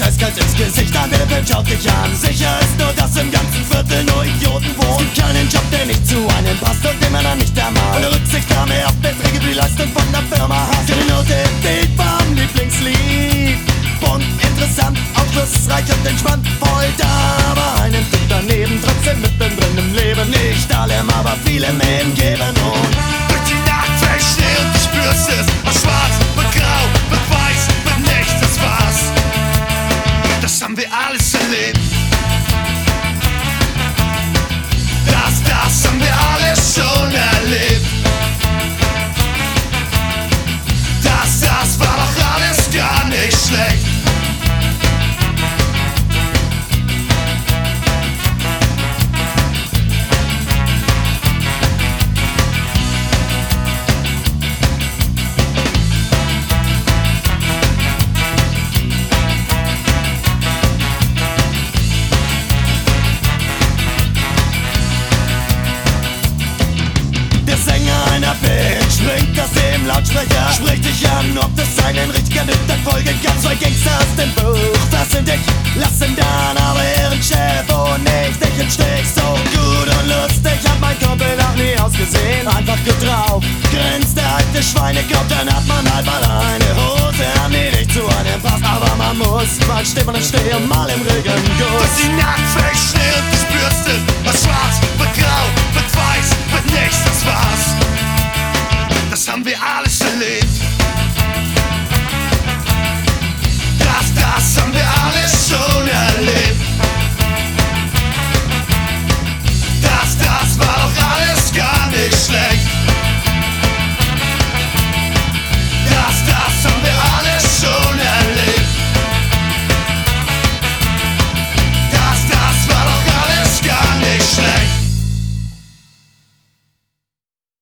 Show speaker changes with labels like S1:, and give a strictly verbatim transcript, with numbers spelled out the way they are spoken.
S1: eiskalt ins Gesicht, an der Welt schaut dich an. Sicher ist nur, dass im ganzen Viertel nur Idioten wohnen. Es gibt keinen Job, der nicht zu einem passt und den man dann nicht ermahnt. Ohne Rücksichtnahme auf Beträge, die Leistung von der Firma hast. Die Note Bild vom Lieblingslied. Bunt, interessant, aufschlussreich und entspannt. Voll da, aber einen Tick daneben. Trotzdem mittendrin im Leben. Nicht allem, aber vielem im Geben. Und
S2: durch die Nacht fällt Schnee und du spürst es. Aus schwarz, mit grau, mit weiß, mit nichts, das war's. Das haben wir alles erlebt. Das, das haben wir alles schon erlebt. Das, das war doch alles gar nicht schlecht.
S1: einer Band springt aus dem Lautsprecher, spricht dich an, ob das einen richtiger Nüchtern folgen kann. Zwei Gangster aus dem Buch fassen dich, lassen dann aber ihren Chef und nicht dich im Stich. So gut und lustig hat mein Kumpel noch nie ausgesehen. Einfach gut drauf, grinst der alte Schweinekopf, dann hat man halt mal eine Hose an, die nicht zu einem passt. Aber man muss, mal steht man im Stehen, mal im Regen gut.
S2: Dass die Nacht fällt schnell.